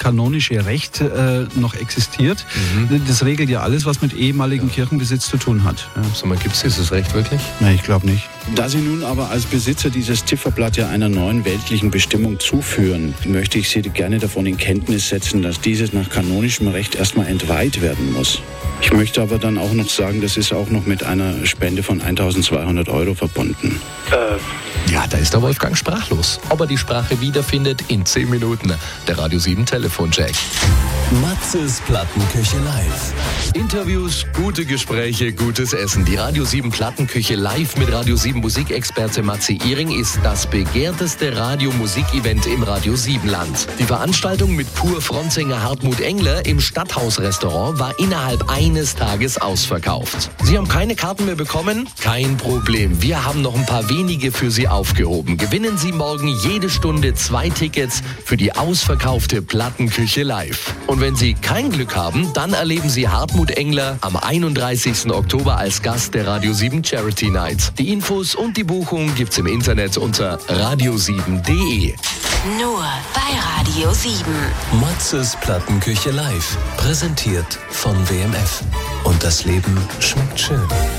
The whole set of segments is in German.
kanonische Recht noch existiert. Das regelt ja alles, was mit ehemaligem Kirchenbesitz zu tun hat. Ja. Sag mal, gibt es dieses Recht wirklich? Nein, ich glaube nicht. Da Sie nun aber als Besitzer dieses Zifferblatt ja einer neuen weltlichen Bestimmung zuführen, möchte ich Sie gerne davon in Kenntnis setzen, dass dieses nach kanonischem Recht erstmal entweiht werden muss. Ich möchte aber dann auch noch sagen, das ist auch noch mit einer Spende von 1.200 € verbunden. Ja, da ist der Wolfgang sprachlos. Ob er die Sprache wiederfindet, in 10 Minuten. Der Radio 7 Telefoncheck. Matzes Plattenküche live. Interviews, gute Gespräche, gutes Essen. Die Radio 7 Plattenküche live mit Radio 7 Musikexperte Matze Ihring ist das begehrteste Radiomusik-Event im Radio 7 Land. Die Veranstaltung mit Pur-Frontsänger Hartmut Engler im Stadthausrestaurant war innerhalb eines Tages ausverkauft. Sie haben keine Karten mehr bekommen? Kein Problem. Wir haben noch ein paar wenige für Sie aufgehoben. Gewinnen Sie morgen jede Stunde 2 Tickets für die ausverkaufte Plattenküche live. Und wenn Sie kein Glück haben, dann erleben Sie Hartmut Engler am 31. Oktober als Gast der Radio 7 Charity Night. Die Infos und die Buchung gibt's im Internet unter radio7.de. Nur bei Radio 7. Matzes Plattenküche live. Präsentiert von WMF. Und das Leben schmeckt schön.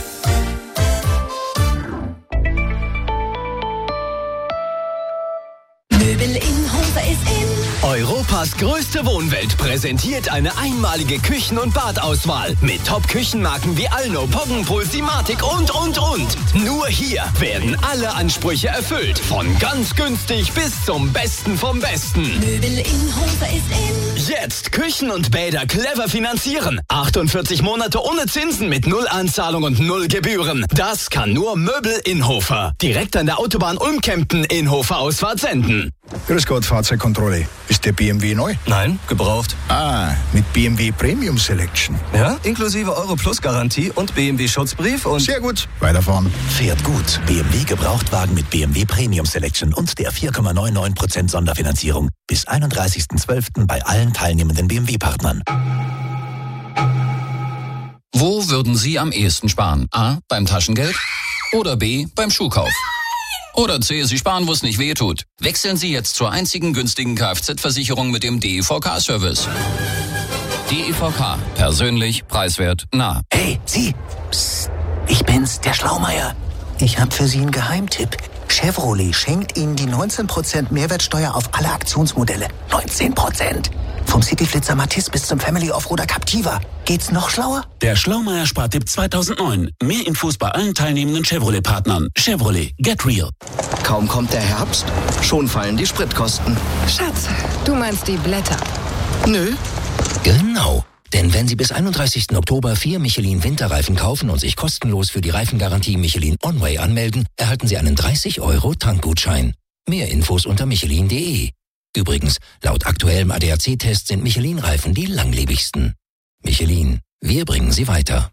Möbel in Hofer ist in. Europas größte Wohnwelt präsentiert eine einmalige Küchen- und Badauswahl mit Top-Küchenmarken wie Alno, Poggenpol, Simatic und. Nur hier werden alle Ansprüche erfüllt. Von ganz günstig bis zum Besten vom Besten. Möbel in Hofer ist in. Jetzt Küchen und Bäder clever finanzieren. 48 Monate ohne Zinsen mit 0 Anzahlung und 0 Gebühren. Das kann nur Möbel Inhofer. Direkt an der Autobahn Ulm-Kempten Inhofer Ausfahrt senden. Grüß Gott, Fahrzeugkontrolle. Ist der BMW neu? Nein, gebraucht. Ah, mit BMW Premium Selection. Ja, inklusive Euro Plus Garantie und BMW Schutzbrief und... Sehr gut, weiterfahren. Fährt gut. BMW Gebrauchtwagen mit BMW Premium Selection und der 4,99% Sonderfinanzierung. Bis 31.12. bei allen teilnehmenden BMW-Partnern. Wo würden Sie am ehesten sparen? A, beim Taschengeld? Oder B, beim Schuhkauf? Oder C, Sie sparen, wo es nicht weh tut. Wechseln Sie jetzt zur einzigen günstigen Kfz-Versicherung mit dem DEVK-Service. DEVK. Persönlich, preiswert, nah. Hey, Sie! Psst, ich bin's, der Schlaumeier. Ich hab für Sie einen Geheimtipp. Chevrolet schenkt Ihnen die 19% Mehrwertsteuer auf alle Aktionsmodelle. 19%! Vom Cityflitzer Matiz bis zum Family Offroader Captiva. Geht's noch schlauer? Der Schlaumeier-Spartipp 2009. Mehr Infos bei allen teilnehmenden Chevrolet-Partnern. Chevrolet, get real. Kaum kommt der Herbst, schon fallen die Spritkosten. Schatz, du meinst die Blätter? Nö. Genau. Denn wenn Sie bis 31. Oktober 4 Michelin-Winterreifen kaufen und sich kostenlos für die Reifengarantie Michelin Onway anmelden, erhalten Sie einen 30 € Tankgutschein. Mehr Infos unter michelin.de. Übrigens, laut aktuellem ADAC-Test sind Michelin-Reifen die langlebigsten. Michelin, wir bringen sie weiter.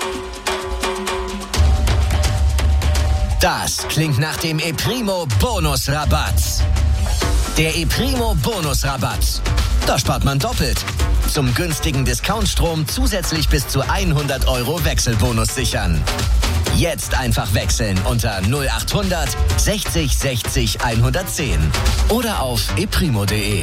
Das klingt nach dem ePrimo Bonusrabatt. Der ePrimo Bonusrabatt. Da spart man doppelt. Zum günstigen Discountstrom zusätzlich bis zu 100 € Wechselbonus sichern. Jetzt einfach wechseln unter 0800 60 60 110 oder auf eprimo.de.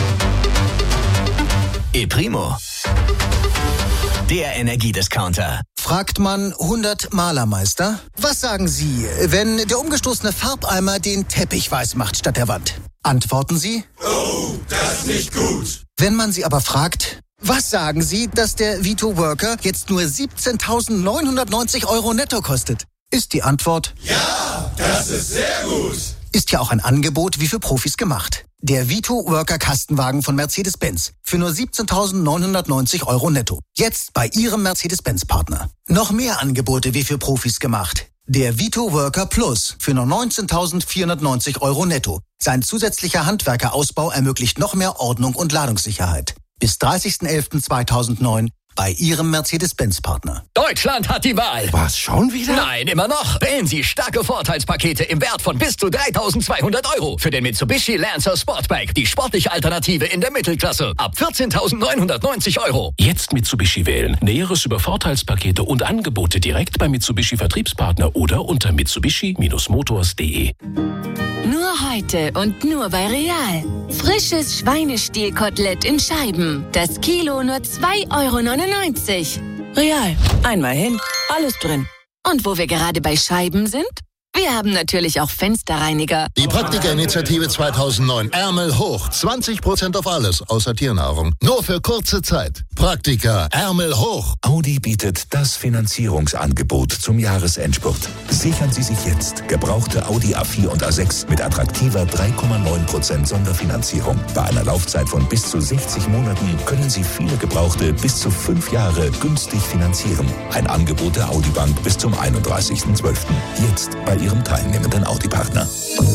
ePrimo. Der Energiediscounter. Fragt man 100 Malermeister? Was sagen Sie, wenn der umgestoßene Farbeimer den Teppich weiß macht statt der Wand? Antworten Sie? Oh, das ist nicht gut. Wenn man Sie aber fragt, was sagen Sie, dass der Vito Worker jetzt nur 17.990 € netto kostet? Ist die Antwort? Ja, das ist sehr gut. Ist ja auch ein Angebot wie für Profis gemacht. Der Vito Worker Kastenwagen von Mercedes-Benz für nur 17.990 € netto. Jetzt bei Ihrem Mercedes-Benz-Partner. Noch mehr Angebote wie für Profis gemacht. Der Vito Worker Plus für nur 19.490 € netto. Sein zusätzlicher Handwerkerausbau ermöglicht noch mehr Ordnung und Ladungssicherheit. Bis 30.11.2009 bei Ihrem Mercedes-Benz-Partner. Deutschland hat die Wahl. Was, schon wieder? Nein, immer noch. Wählen Sie starke Vorteilspakete im Wert von bis zu 3.200 € für den Mitsubishi Lancer Sportback. Die sportliche Alternative in der Mittelklasse. Ab 14.990 €. Jetzt Mitsubishi wählen. Näheres über Vorteilspakete und Angebote direkt bei Mitsubishi Vertriebspartner oder unter mitsubishi-motors.de. Nur heute und nur bei Real. Frisches Schweinestielkotelett in Scheiben. Das Kilo nur 2,99 €. Real. Einmal hin, alles drin. Und wo wir gerade bei Scheiben sind? Wir haben natürlich auch Fensterreiniger. Die Praktika-Initiative 2009. Ärmel hoch. 20% auf alles, außer Tiernahrung. Nur für kurze Zeit. Praktika. Ärmel hoch. Audi bietet das Finanzierungsangebot zum Jahresendspurt. Sichern Sie sich jetzt gebrauchte Audi A4 und A6 mit attraktiver 3,9% Sonderfinanzierung. Bei einer Laufzeit von bis zu 60 Monaten können Sie viele Gebrauchte bis zu 5 Jahre günstig finanzieren. Ein Angebot der Audi Bank bis zum 31.12. Jetzt bei Ihrem teilnehmenden Audi-Partner.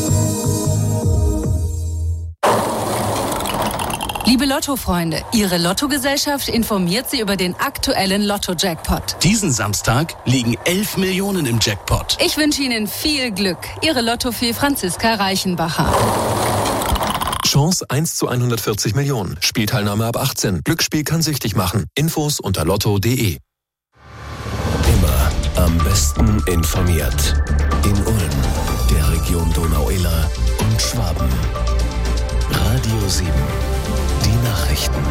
Liebe Lotto-Freunde, Ihre Lottogesellschaft informiert Sie über den aktuellen Lotto-Jackpot. Diesen Samstag liegen 11 Millionen im Jackpot. Ich wünsche Ihnen viel Glück. Ihre Lottofee Franziska Reichenbacher. Chance 1 zu 140 Millionen. Spielteilnahme ab 18. Glücksspiel kann süchtig machen. Infos unter lotto.de. Immer am besten informiert. In Ulm, der Region Donau-Iller und Schwaben. Radio 7, die Nachrichten.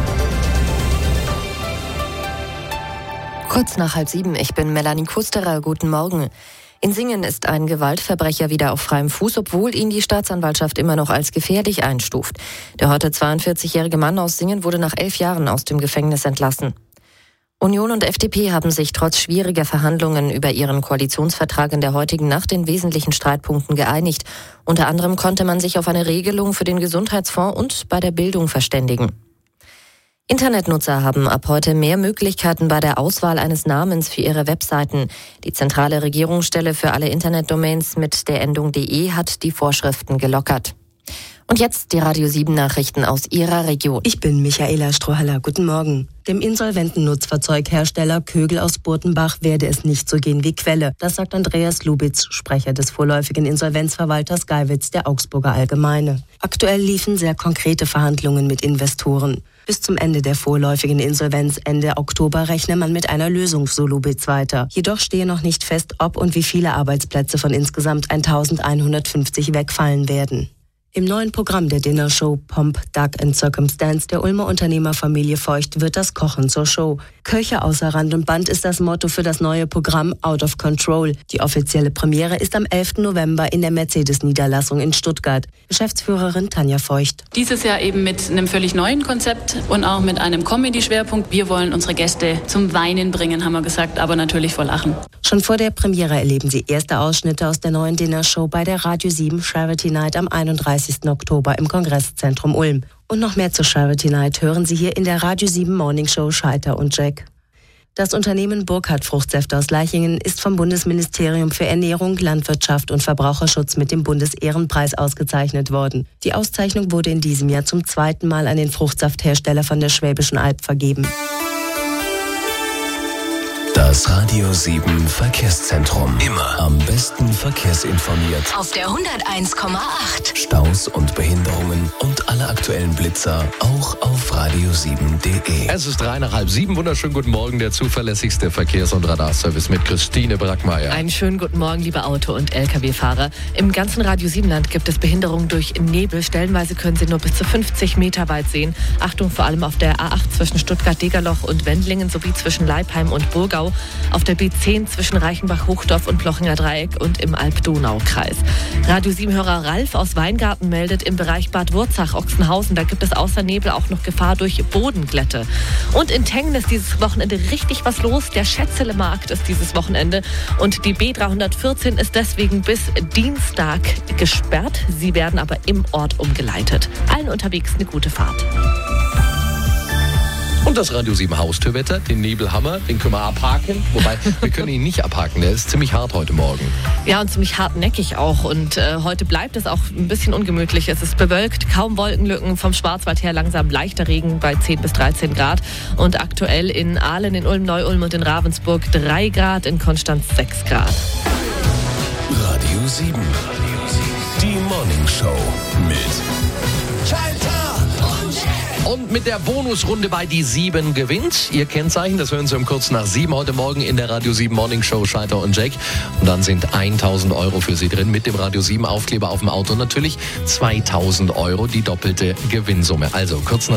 Kurz nach 6:30, ich bin Melanie Kusterer. Guten Morgen. In Singen ist ein Gewaltverbrecher wieder auf freiem Fuß, obwohl ihn die Staatsanwaltschaft immer noch als gefährlich einstuft. Der heute 42-jährige Mann aus Singen wurde nach 11 Jahren aus dem Gefängnis entlassen. Union und FDP haben sich trotz schwieriger Verhandlungen über ihren Koalitionsvertrag in der heutigen Nacht in wesentlichen Streitpunkten geeinigt. Unter anderem konnte man sich auf eine Regelung für den Gesundheitsfonds und bei der Bildung verständigen. Internetnutzer haben ab heute mehr Möglichkeiten bei der Auswahl eines Namens für ihre Webseiten. Die zentrale Regierungsstelle für alle Internetdomains mit der Endung .de hat die Vorschriften gelockert. Und jetzt die Radio 7 Nachrichten aus Ihrer Region. Ich bin Michaela Strohhaller. Guten Morgen. Dem insolventen Nutzfahrzeughersteller Kögel aus Burtenbach werde es nicht so gehen wie Quelle. Das sagt Andreas Lubitz, Sprecher des vorläufigen Insolvenzverwalters Geiwitz der Augsburger Allgemeine. Aktuell liefen sehr konkrete Verhandlungen mit Investoren. Bis zum Ende der vorläufigen Insolvenz Ende Oktober rechne man mit einer Lösung, so Lubitz weiter. Jedoch stehe noch nicht fest, ob und wie viele Arbeitsplätze von insgesamt 1150 wegfallen werden. Im neuen Programm der Dinnershow Pomp, Duck and Circumstance der Ulmer Unternehmerfamilie Feucht wird das Kochen zur Show. Köche außer Rand und Band ist das Motto für das neue Programm Out of Control. Die offizielle Premiere ist am 11. November in der Mercedes-Niederlassung in Stuttgart. Geschäftsführerin Tanja Feucht. Dieses Jahr eben mit einem völlig neuen Konzept und auch mit einem Comedy-Schwerpunkt. Wir wollen unsere Gäste zum Weinen bringen, haben wir gesagt, aber natürlich vor Lachen. Schon vor der Premiere erleben Sie erste Ausschnitte aus der neuen Dinnershow bei der Radio 7 Charity Night am 31. Oktober im Kongresszentrum Ulm. Und noch mehr zur Charity Night hören Sie hier in der Radio 7 Morning Show Scheiter und Jack. Das Unternehmen Burkhardt Fruchtsäfte aus Leichingen ist vom Bundesministerium für Ernährung, Landwirtschaft und Verbraucherschutz mit dem Bundesehrenpreis ausgezeichnet worden. Die Auszeichnung wurde in diesem Jahr zum 2. Mal an den Fruchtsafthersteller von der Schwäbischen Alb vergeben. Das Radio 7 Verkehrszentrum. Immer am besten verkehrsinformiert. Auf der 101,8. Staus und Behinderungen und alle aktuellen Blitzer auch auf radio7.de. Es ist 6:03. Wunderschönen guten Morgen, der zuverlässigste Verkehrs- und Radarservice mit Christine Brackmeier. Einen schönen guten Morgen, liebe Auto- und Lkw-Fahrer. Im ganzen Radio 7-Land gibt es Behinderungen durch Nebel. Stellenweise können Sie nur bis zu 50 Meter weit sehen. Achtung, vor allem auf der A8 zwischen Stuttgart-Degerloch und Wendlingen sowie zwischen Leipheim und Burgau. Auf der B10 zwischen Reichenbach-Hochdorf und Plochinger Dreieck und im Alb-Donau-Kreis. Radio 7-Hörer Ralf aus Weingarten meldet im Bereich Bad Wurzach-Ochsenhausen, da gibt es außer Nebel auch noch Gefahr durch Bodenglätte. Und in Tengen ist dieses Wochenende richtig was los. Der Schätzelemarkt ist dieses Wochenende und die B314 ist deswegen bis Dienstag gesperrt. Sie werden aber im Ort umgeleitet. Allen unterwegs eine gute Fahrt. Und das Radio 7 Haustürwetter, den Nebelhammer, den können wir abhaken. Wobei, wir können ihn nicht abhaken, der ist ziemlich hart heute Morgen. Ja, und ziemlich hartnäckig auch. Und heute bleibt es auch ein bisschen ungemütlich. Es ist bewölkt, kaum Wolkenlücken, vom Schwarzwald her langsam leichter Regen bei 10 bis 13 Grad. Und aktuell in Aalen, in Ulm, Neu-Ulm und in Ravensburg 3 Grad, in Konstanz 6 Grad. Radio 7. Die Morning Show mit Und mit der Bonusrunde bei die 7 gewinnt. Ihr Kennzeichen, das hören Sie um kurz nach 7 heute Morgen in der Radio 7 Morning Show Scheiter und Jack. Und dann sind 1.000 Euro für Sie drin mit dem Radio 7 Aufkleber auf dem Auto. Natürlich 2.000 Euro, die doppelte Gewinnsumme. Also kurz nach